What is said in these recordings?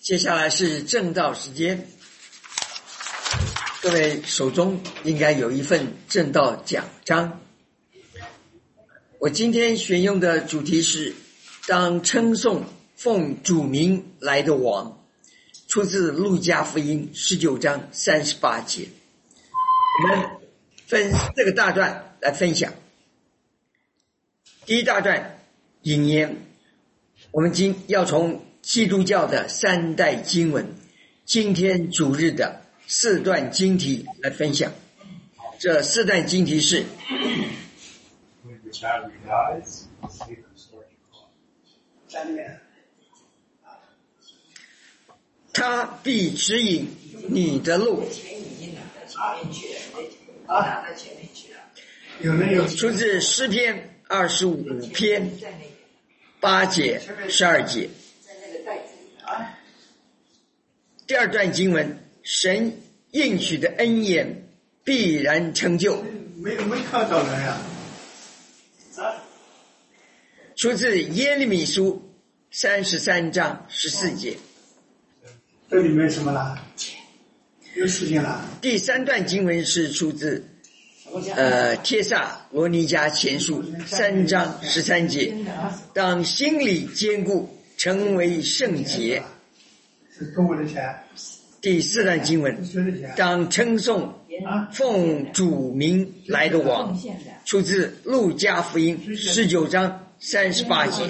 接下来是正道时间，各位手中应该有一份正道讲章。我今天选用的主题是当称颂奉主名来的王，出自路加福音19章38节。我们分4个大段来分享。第一大段引言，我们今要从基督教的3代经文，今天主日的4段经题来分享。这4段经题是：他必指引你的路，出自诗篇25篇8节12节。第二段经文，神应许的恩言必然成就， 没看到人呀。 出自耶利米书33章14节。 这里面什么了？有事情了。 第3段经文是出自帖撒罗尼迦前书3章13节，当心里坚固，成为圣洁。 是中国的钱。 第4段经文，当称颂奉主名来的王，出自路加福音19章38节。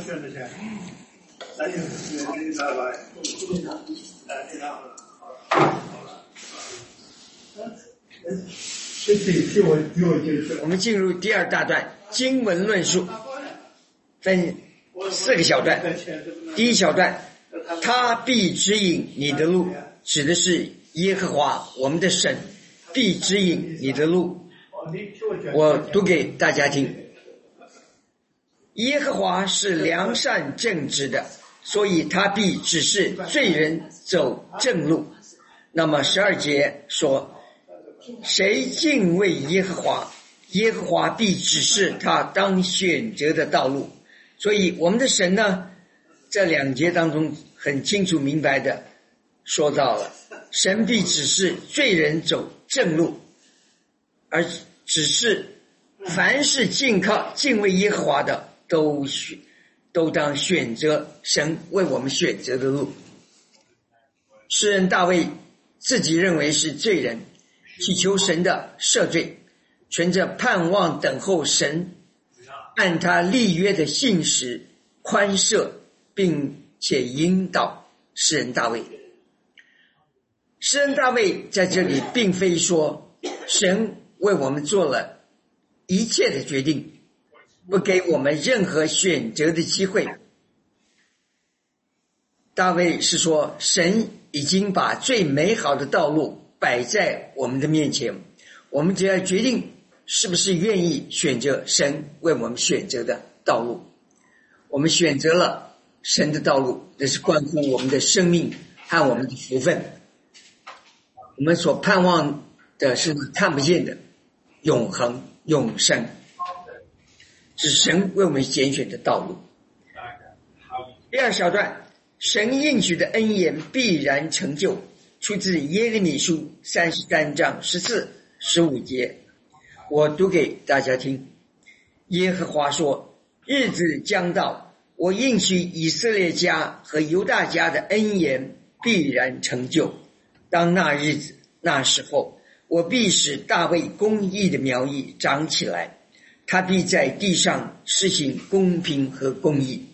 我们进入第2大段经文论述，分4个小段。第一小段，他必指引你的路，指的是耶和华我们的神必指引你的路。我读给大家听。耶和华是良善正直的，所以他必指示罪人走正路。那么12节说，谁敬畏耶和华，耶和华必指示他当选择的道路。所以我们的神呢，这2节当中很清楚明白的说到了，神必指示罪人走正路，而指示凡是敬畏耶和华的都当选择神为我们选择的路。诗人大卫自己认为是罪人，祈求神的赦罪，存着盼望等候神按他立约的信实宽赦，并且引导诗人大卫。诗人大卫在这里并非说神为我们做了一切的决定，不给我们任何选择的机会。大卫是说，神已经把最美好的道路摆在我们的面前，我们只要决定是不是愿意选择神为我们选择的道路。我们选择了神的道路，这是关乎我们的生命和我们的福分。我们所盼望的是看不见的永恒永生，是神为我们拣选的道路。第2小段，神应许的恩言必然成就，出自耶利米书33章14、15节。我读给大家听。耶和华说，日子将到，我应许以色列家和犹大家的恩言必然成就。当那日子那时候，我必使大卫公义的苗裔长起来，他必在地上施行公平和公义。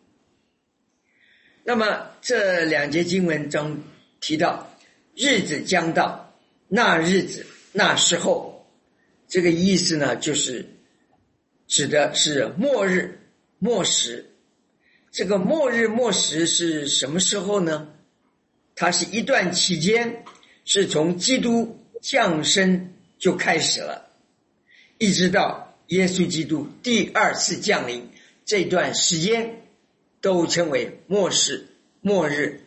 那么这2节经文中提到日子将到，那日子那时候，这个意思呢，就是指的是末日末时。这个末日末时是什么时候呢？它是一段期间，是从基督降生就开始了，一直到耶稣基督第2次降临，这段时间都称为末世、末日、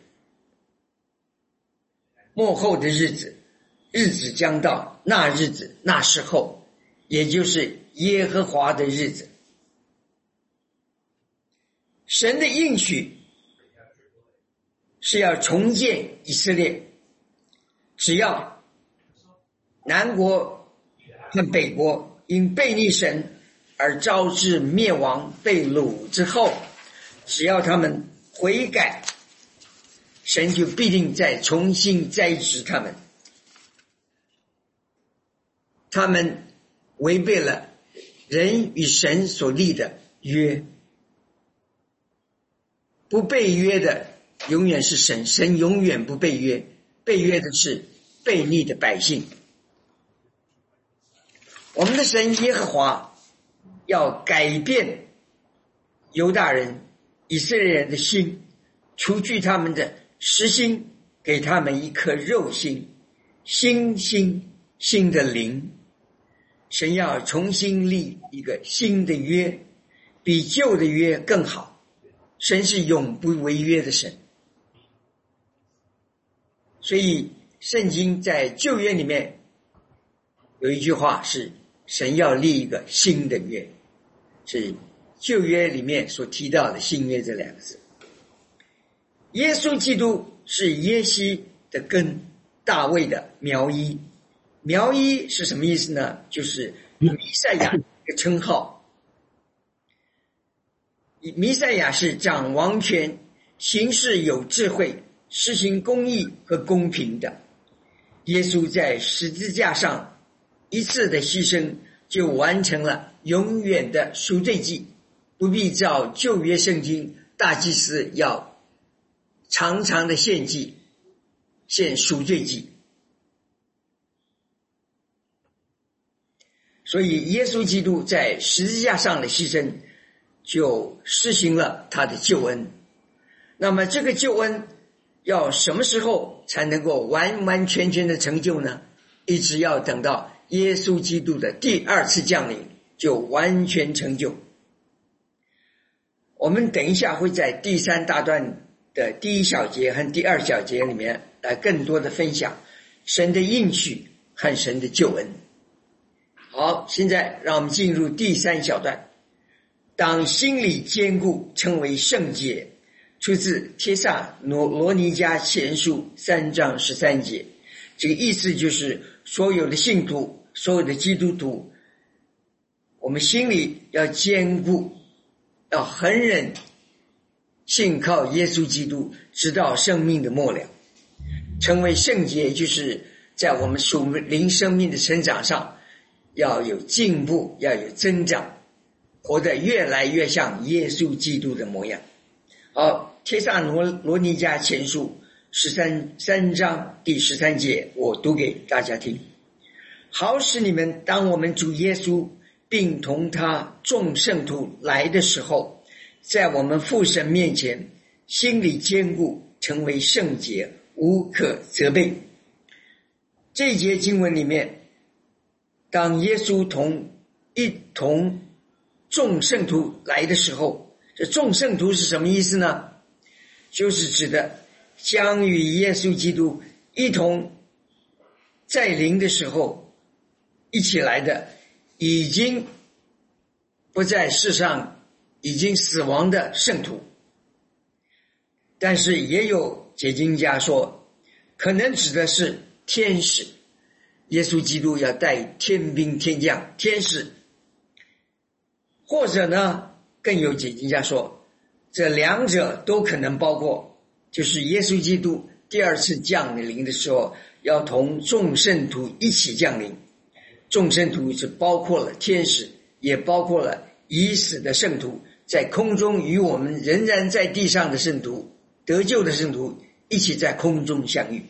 末后的日子。日子将到，那日子那时候，也就是耶和华的日子。神的应许是要重建以色列。只要南国和北国因背逆神而招致灭亡被掳之后，只要他们悔改，神就必定再重新栽植他们。他们违背了人与神所立的约，不被约的永远是神，神永远不被约，被约的是悖逆的百姓。我们的神耶和华要改变犹大人以色列人的心，除去他们的实心，给他们一颗肉心，新的灵。神要重新立一个新的约，比旧的约更好。神是永不违约的神。所以圣经在旧约里面有一句话是神要立一个新的约，是旧约里面所提到的新约这两个字。耶稣基督是耶西的根，大卫的苗裔。苗裔是什么意思呢？就是弥赛亚的称号。弥赛亚是掌王权，行事有智慧，施行公义和公平的。耶稣在十字架上一次的牺牲，就完成了永远的赎罪祭，不必照旧约圣经大祭司要常常的献祭，献赎罪祭。所以耶稣基督在十字架上的牺牲就施行了他的救恩。那么这个救恩要什么时候才能够完完全全的成就呢？一直要等到耶稣基督的第二次降临就完全成就。我们等一下会在第三大段的第一小节和第二小节里面来更多的分享神的应许和神的救恩。好，现在让我们进入第三小段。当心里坚固，称为圣洁，出自帖撒罗尼迦前书3章13节。这个意思就是所有的信徒，所有的基督徒，我们心里要坚固，要恒忍信靠耶稣基督，直到生命的末了。成为圣洁，就是在我们属灵生命的成长上要有进步，要有增长，活得越来越像耶稣基督的模样。好，帖撒罗尼迦前书3章第13节，我读给大家听。好使你们当我们主耶稣并同他众圣徒来的时候，在我们父神面前心里坚固，成为圣洁，无可责备。这一节经文里面，当耶稣一同众圣徒来的时候，这众圣徒是什么意思呢？就是指的将与耶稣基督一同在临的时候一起来的，已经不在世上，已经死亡的圣徒。但是也有解经家说，可能指的是天使，耶稣基督要带天兵天将，天使。或者呢，更有解经家说，这两者都可能包括，就是耶稣基督第二次降临的时候，要同众圣徒一起降临。众圣徒是包括了天使，也包括了已死的圣徒，在空中与我们仍然在地上的圣徒，得救的圣徒一起在空中相遇。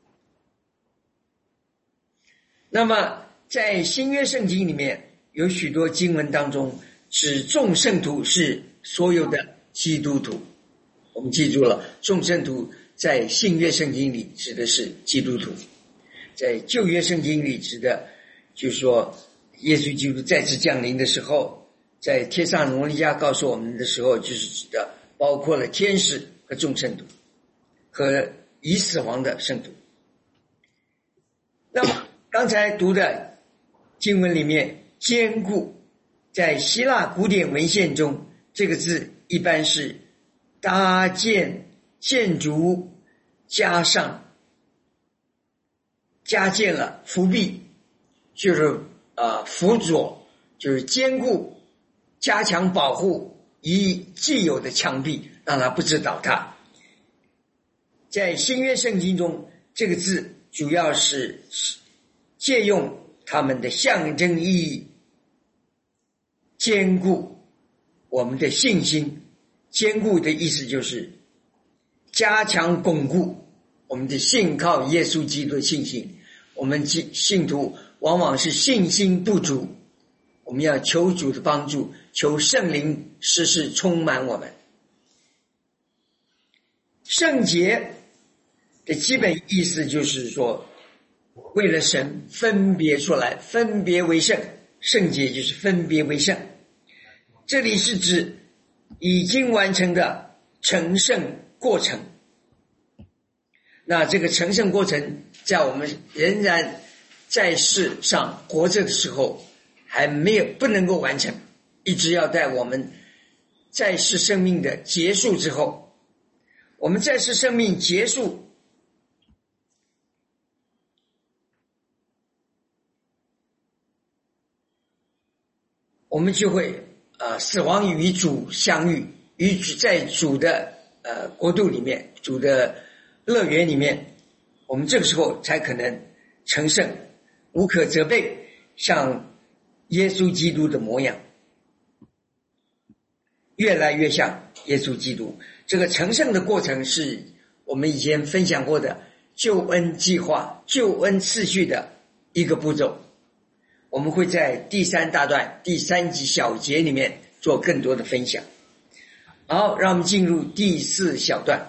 那么在新约圣经里面有许多经文当中指众圣徒是所有的基督徒。我们记住了，众圣徒在新约圣经里指的是基督徒，在旧约圣经里指的就是说耶稣基督再次降临的时候，在帖撒罗尼迦告诉我们的时候，就是指的包括了天使和众圣徒和已死亡的圣徒。那么刚才读的经文里面，坚固，在希腊古典文献中，这个字一般是搭建、建筑加建了伏壁，就是辅佐，就是坚固，加强保护以既有的墙壁，让它不致倒塌。在新约圣经中，这个字主要是借用它们的象征意义，坚固我们的信心。坚固的意思就是加强巩固我们的信靠耶稣基督的信心。我们信徒往往是信心不足，我们要求主的帮助，求圣灵时时充满我们。圣洁的基本意思就是说，为了神分别出来，分别为圣。圣洁就是分别为圣，这里是指已经完成的成圣过程。那这个成圣过程在我们仍然在世上活着的时候还不能够完成，一直要在我们在世生命的结束之后。我们在世生命结束，我们就会死亡与主相遇，在主的国度里面，主的乐园里面，我们这个时候才可能成圣，无可责备，像耶稣基督的模样，越来越像耶稣基督。这个成圣的过程是我们以前分享过的救恩计划、救恩次序的一个步骤。我们会在第3大段第3集小节里面做更多的分享。好，让我们进入第4小段。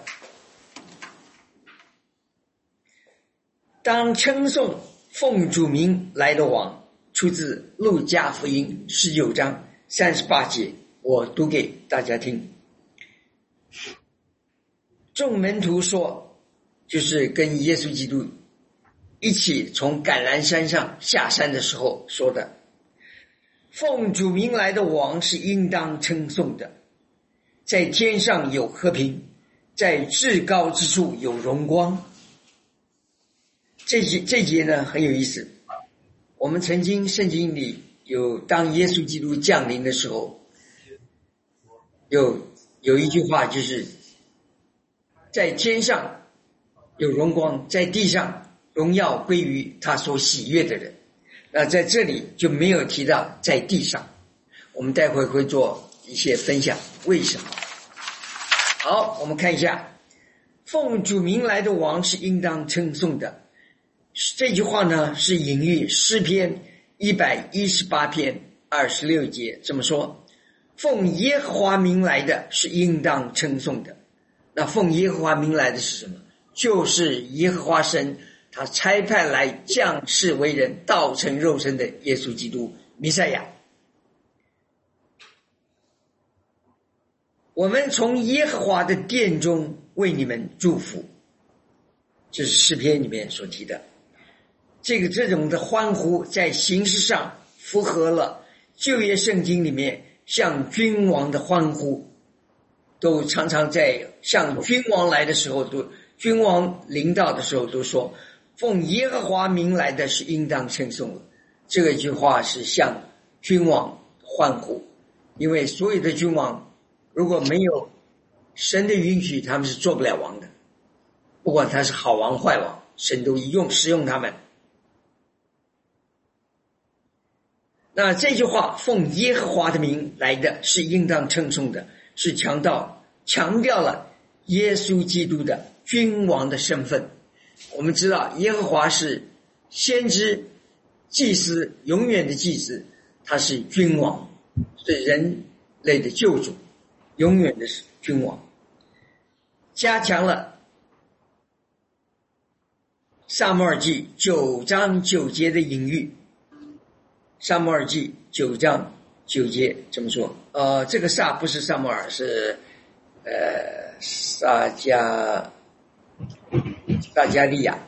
当称颂奉主名来的王，出自路加福音19章38节，我读给大家听。众门徒说，就是跟耶稣基督一起从橄榄山上下山的时候说的，奉主名来的王是应当称颂的，在天上有和平，在至高之处有荣光。这节呢很有意思，我们曾经圣经里有当耶稣基督降临的时候，有一句话，就是在天上有荣光，在地上荣耀归于他所喜悦的人。那在这里就没有提到在地上，我们待会会做一些分享，为什么？好，我们看一下，奉主名来的王是应当称颂的。这句话呢是引喻诗篇118篇26节，这么说，奉耶和华名来的是应当称颂的。那奉耶和华名来的是什么？就是耶和华神他差派来降世为人，道成肉身的耶稣基督弥赛亚。我们从耶和华的殿中为你们祝福，这是诗篇里面所提的。这种的欢呼在形式上符合了旧约圣经里面向君王的欢呼，都常常在向君王来的时候，君王临到的时候都说，奉耶和华名来的是应当称颂的。这个句话是向君王欢呼，因为所有的君王如果没有神的允许，他们是做不了王的，不管他是好王坏王，神都使用他们。那这句话奉耶和华的名来的是应当称颂的，是强调了耶稣基督的君王的身份。我们知道耶和华是先知、祭司，永远的祭司，他是君王，是人类的救主，永远的君王。加强了撒母耳记9章9节的隐喻。撒母耳记9章9节这么说，这个撒不是撒母耳，是撒加利亚。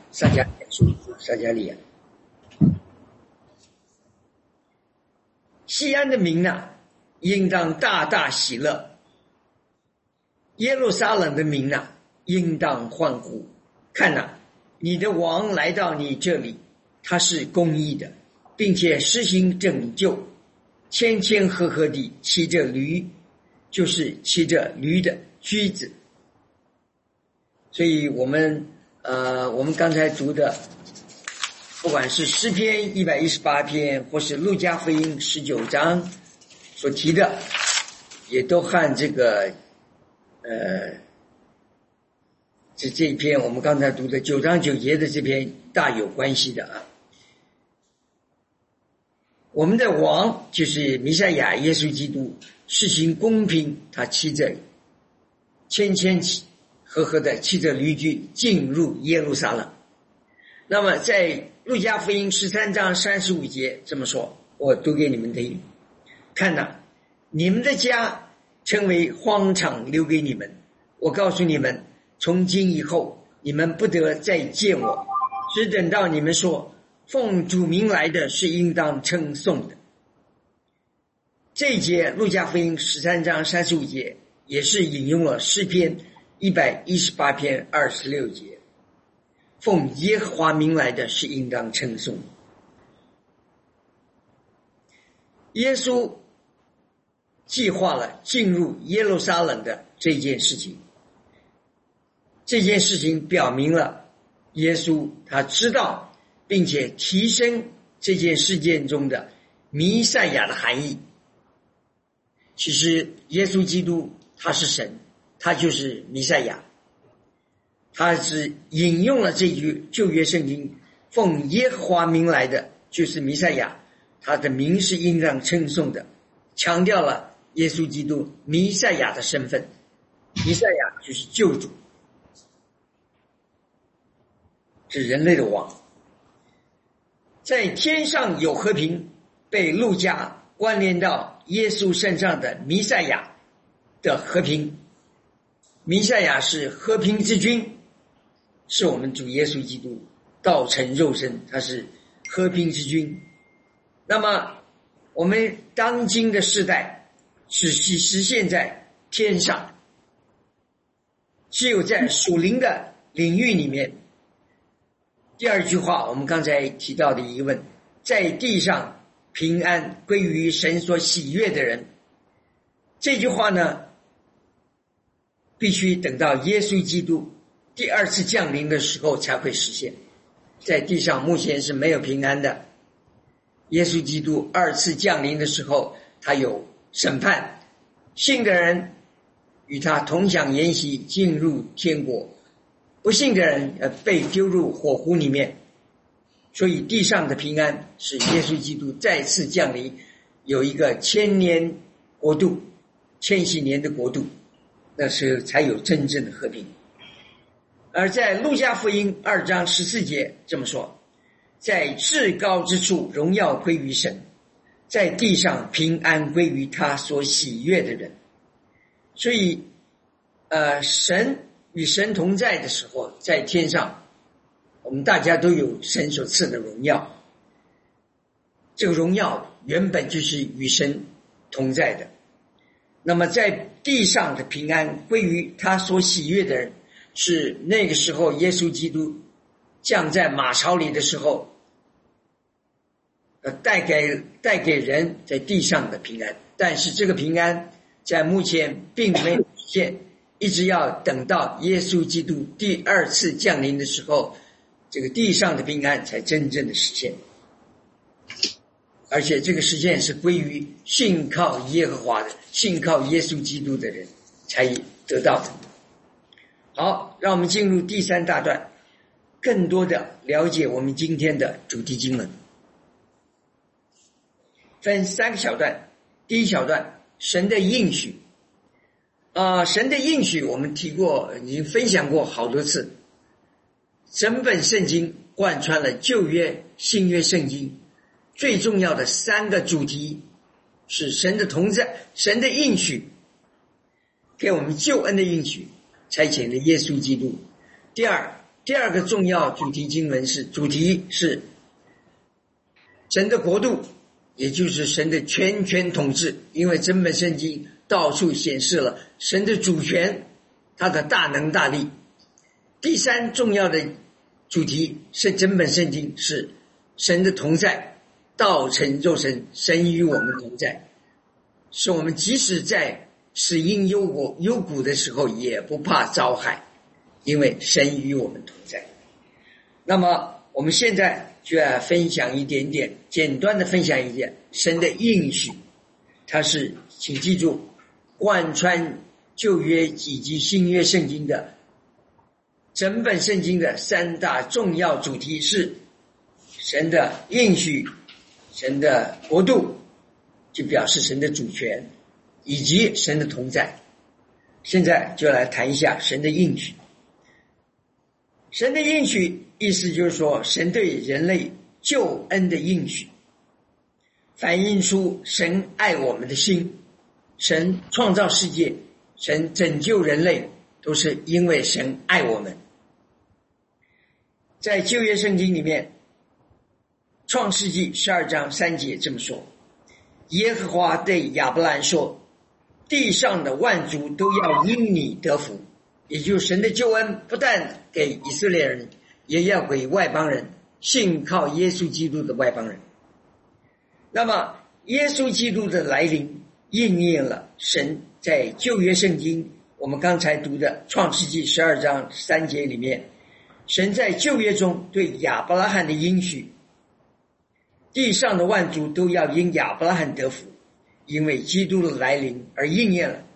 西安的民呢，应当大大喜乐；耶路撒冷的民呢，应当欢呼。 看哪，你的王来到你这里，他是公义的，并且施行拯救，谦谦和和地骑着驴，就是骑着驴的驹子。所以我们刚才读的，不管是诗篇118篇，或是路加福音19章所提的，也都和这个这一篇我们刚才读的9章9节的这篇大有关系的啊。我们的王就是弥赛亚耶稣基督，施行公平，他骑着谦谦和和的骑着驴驹进入耶路撒冷。那么在路加福音13章35节这么说，我读给你们听。看哪，你们的家成为荒场，留给你们。我告诉你们，从今以后你们不得再见我，只等到你们说奉主名来的是应当称颂的。这一节路加福音13章35节也是引用了诗篇118篇26节，奉耶和华名来的是应当称颂。耶稣计划了进入耶路撒冷的这件事情，这件事情表明了耶稣他知道并且提升这件事件中的弥赛亚的含义。其实耶稣基督他是神，他就是弥赛亚，他是引用了这句旧约圣经，奉耶和华名来的就是弥赛亚，他的名是应当称颂的，强调了耶稣基督弥赛亚的身份。弥赛亚就是救主，是人类的王。在天上有和平，被路加关联到耶稣身上的弥赛亚的和平。弥赛亚是和平之君，是我们主耶稣基督道成肉身，他是和平之君。那么我们当今的世代只是实现在天上，只有在属灵的领域里面。第二句话我们刚才提到的疑问，在地上平安归于神所喜悦的人，这句话呢必须等到耶稣基督第二次降临的时候才会实现。在地上目前是没有平安的，耶稣基督二次降临的时候，他有审判，信的人与他同享筵席，进入天国，不信的人被丢入火湖里面。所以地上的平安是耶稣基督再次降临，有一个千年国度，千禧年的国度，那时才有真正的和平。而在路加福音2章14节这么说，在至高之处荣耀归于神，在地上平安归于他所喜悦的人。所以神与神同在的时候，在天上我们大家都有神所赐的荣耀，这个荣耀原本就是与神同在的。那么在地上的平安归于他所喜悦的人，是那个时候耶稣基督降在马槽里的时候带给人在地上的平安。但是这个平安在目前并没有实现，一直要等到耶稣基督第二次降临的时候，这个地上的平安才真正的实现。而且这个实现是归于信靠耶和华的，信靠耶稣基督的人才得到的。好，让我们进入第3大段，更多的了解我们今天的主题经文。分3个小段。第一小段，神的应许。神的应许我们提过，已经分享过好多次。整本圣经贯穿了旧约、新约圣经最重要的3个主题，是神的同在，神的应许，给我们救恩的应许，差遣了耶稣基督。第二个重要主题经文主题是神的国度，也就是神的全权统治。因为整本圣经到处显示了神的主权，他的大能大力。 第三重要的主题是整本圣经是神的同在，道成肉身，神与我们同在，使我们即使在死荫幽谷的时候也不怕遭害，因为神与我们同在。那么我们现在就要分享一点点，简单的分享一点神的应许。它是，请记住，贯穿旧约以及新约圣经的整本圣经的三大重要主题是神的应许，神的国度，就表示神的主权，以及神的同在。现在就来谈一下神的应许。神的应许意思就是说，神对人类救恩的应许，反映出神爱我们的心。神创造世界，神拯救人类，都是因为神爱我们。在旧约圣经里面，创世纪12章3节这么说，耶和华对亚伯兰说，地上的万族都要因你得福。也就是神的救恩不但给以色列人，也要给外邦人，信靠耶稣基督的外邦人。那么耶稣基督的来临应验了神在旧约圣经我们刚才读的创世纪12章3节里面，神在旧约中对亚伯拉罕的应许，地上的万族都要因亚伯拉罕得福，因为基督的来临而应验了。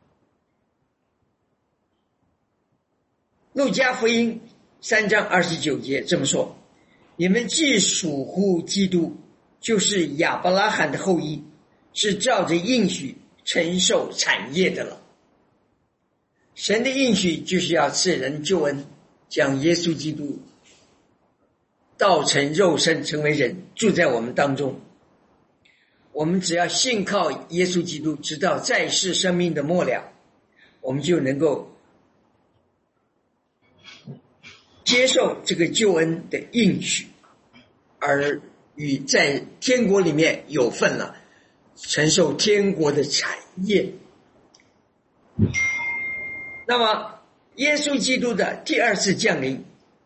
路加福音3章29节这么说，你们既属乎基督，就是亚伯拉罕的后裔，是照着应许承受产业的了。神的应许就是要赐人救恩，将耶稣基督道成肉身，成为人，住在我们当中。我们只要信靠耶稣基督，直到在世生命的末了，我们就能够接受这个救恩的应许，而与在天国里面有份了，承受天国的产业。那么耶稣基督的第二次降临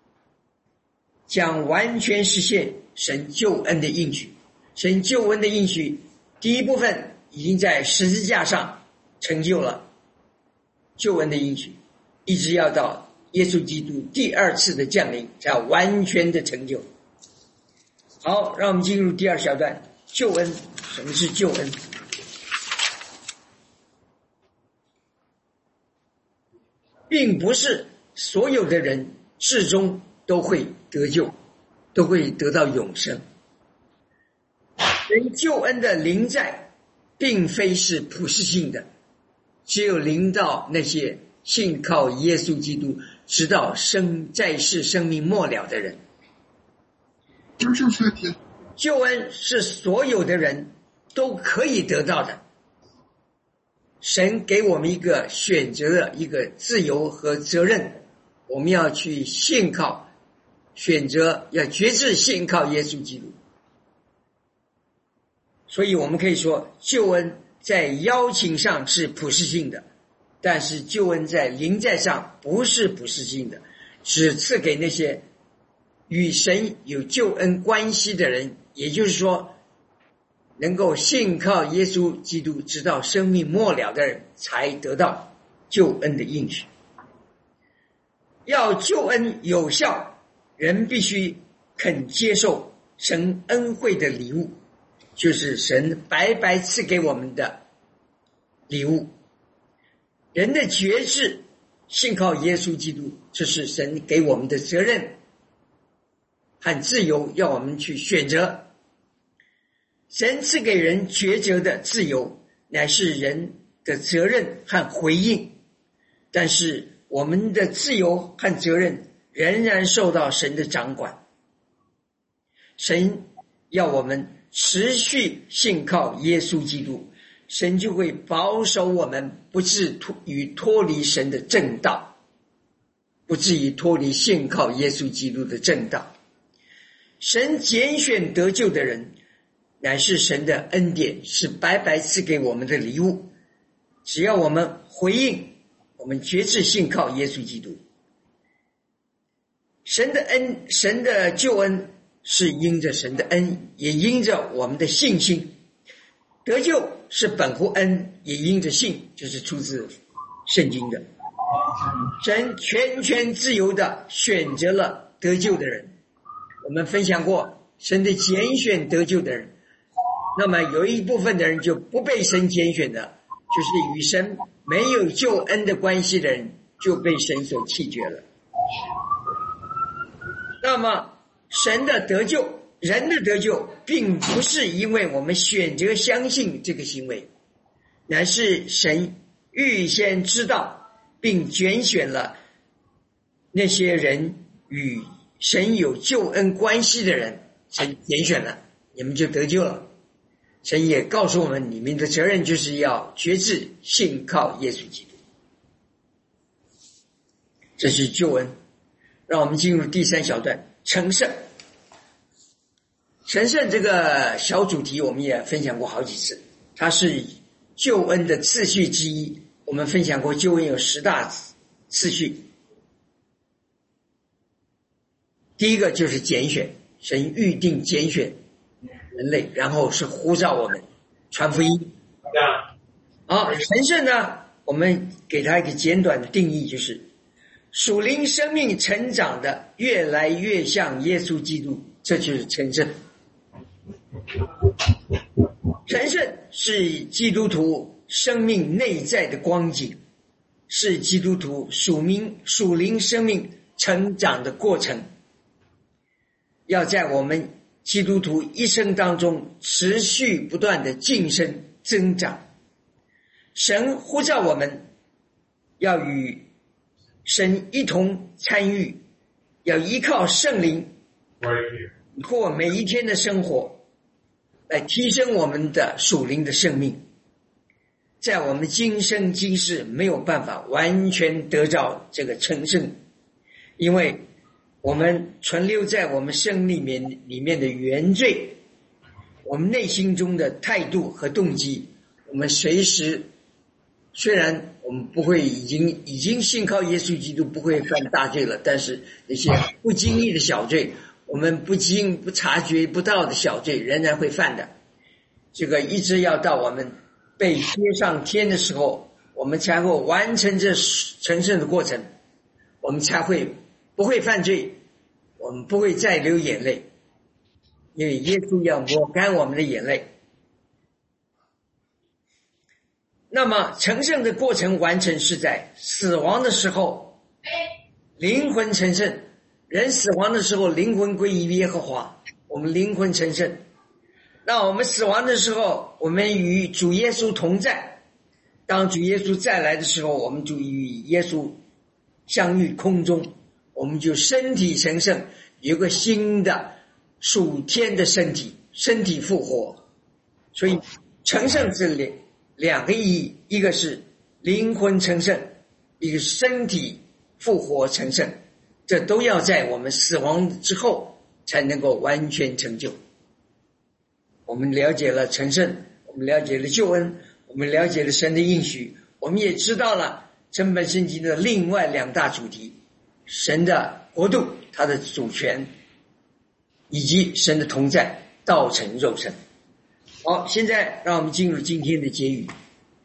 将完全实现神救恩的应许。神救恩的应许第一部分已经在十字架上成就了救恩的应许，一直要到耶稣基督第二次的降临才完全的成就。好，让我们进入第二小段，救恩。什么是救恩？并不是所有的人至终都会得救，都会得到永生。人救恩的临在并非是普世性的，只有临到那些信靠耶稣基督直到在世生命末了的人。救恩是所有的人都可以得到的，神给我们一个选择的一个自由和责任，我们要去信靠，选择要决志信靠耶稣基督。所以我们可以说，救恩在邀请上是普世性的，但是救恩在临在上不是普世性的，只赐给那些与神有救恩关系的人，也就是说能够信靠耶稣基督直到生命末了的人才得到救恩的应许。要救恩有效，人必须肯接受神恩惠的礼物，就是神白白赐给我们的礼物。人的决志信靠耶稣基督，这是神给我们的责任和自由，要我们去选择。神赐给人抉择的自由，乃是人的责任和回应，但是我们的自由和责任仍然受到神的掌管。神要我们持续信靠耶稣基督，神就会保守我们不至于脱离神的正道，不至于脱离信靠耶稣基督的正道。神拣选得救的人，乃是神的恩典，是白白赐给我们的礼物。只要我们回应，我们决志信靠耶稣基督， 神的恩，神的救恩是因着神的恩，也因着我们的信心。得救是本乎恩，也因着信，就是出自圣经的。神全自由的选择了得救的人。我们分享过神的拣选得救的人，那么有一部分的人就不被神拣选的，就是与神没有救恩的关系的人，就被神所弃绝了。那么神的得救，人的得救并不是因为我们选择相信这个行为，乃是神预先知道并拣选了那些人与神有救恩关系的人，神拣选了，你们就得救了。神也告诉我们，你们的责任就是要决志信靠耶稣基督，这是救恩。让我们进入第三小段，成圣。成圣这个小主题我们也分享过好几次，它是救恩的次序之一。我们分享过救恩有10大次序，第一个就是拣选，神预定拣选人类，然后是呼召我们传福音。好，成圣呢，我们给他一个简短的定义，就是属灵生命成长的越来越像耶稣基督，这就是成圣。成圣是基督徒生命内在的光景，是基督徒属灵生命成长的过程，要在我们基督徒一生当中持续不断的晋升增长。神呼召我们要与神一同参与，要依靠圣灵过每一天的生活，来提升我们的属灵的生命。在我们今生今世没有办法完全得到这个成圣，因为我们存留在我们生里面的原罪，我们内心中的态度和动机，我们随时，虽然我们不会已经信靠耶稣基督，不会犯大罪了，但是那些不经意的小罪，我们不察觉不到的小罪仍然会犯的。这个一直要到我们被接上天的时候，我们才会完成这成圣的过程，我们才会不会犯罪，我们不会再流眼泪，因为耶稣要抹干我们的眼泪。那么成圣的过程完成是在死亡的时候，灵魂成圣。人死亡的时候，灵魂归于耶和华，我们灵魂成圣。那我们死亡的时候，我们与主耶稣同在。当主耶稣再来的时候，我们就与耶稣相遇空中，我们就身体成圣，有个新的属天的身体复活。所以成圣是两个意义，一个是灵魂成圣，一个身体复活成圣，这都要在我们死亡之后才能够完全成就。我们了解了成圣，我们了解了救恩，我们了解了神的应许，我们也知道了整本圣经的另外2大主题，神的国度，他的主权，以及神的同在，道成肉身。好，现在让我们进入今天的结语。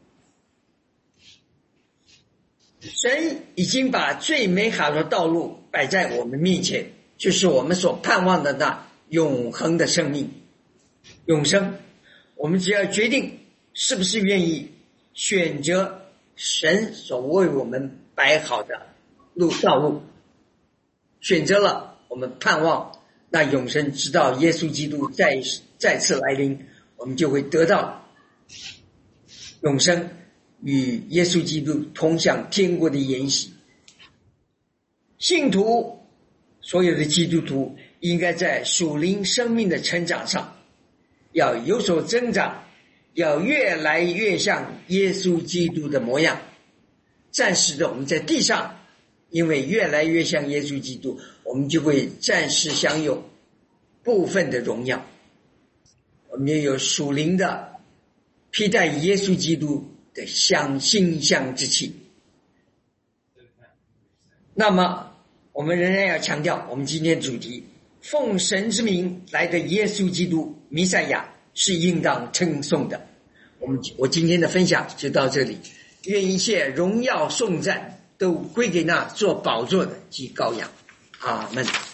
神已经把最美好的道路摆在我们面前，就是我们所盼望的那永恒的生命，永生。我们只要决定是不是愿意选择神所为我们摆好的道路，选择了，我们盼望那永生，直到耶稣基督再次来临，我们就会得到永生，与耶稣基督同享天国的筵席。信徒，所有的基督徒应该在属灵生命的成长上要有所增长，要越来越像耶稣基督的模样。暂时的我们在地上，因为越来越像耶稣基督，我们就会暂时享有部分的荣耀，我们也有属灵的披戴耶稣基督的馨香之气。那么我我们仍然要强调我们今天主题，奉神之名来的耶稣基督弥赛亚是应当称颂的。我今天的分享就到这里，愿一切荣耀颂赞都归给那做宝座的及羔羊。阿们。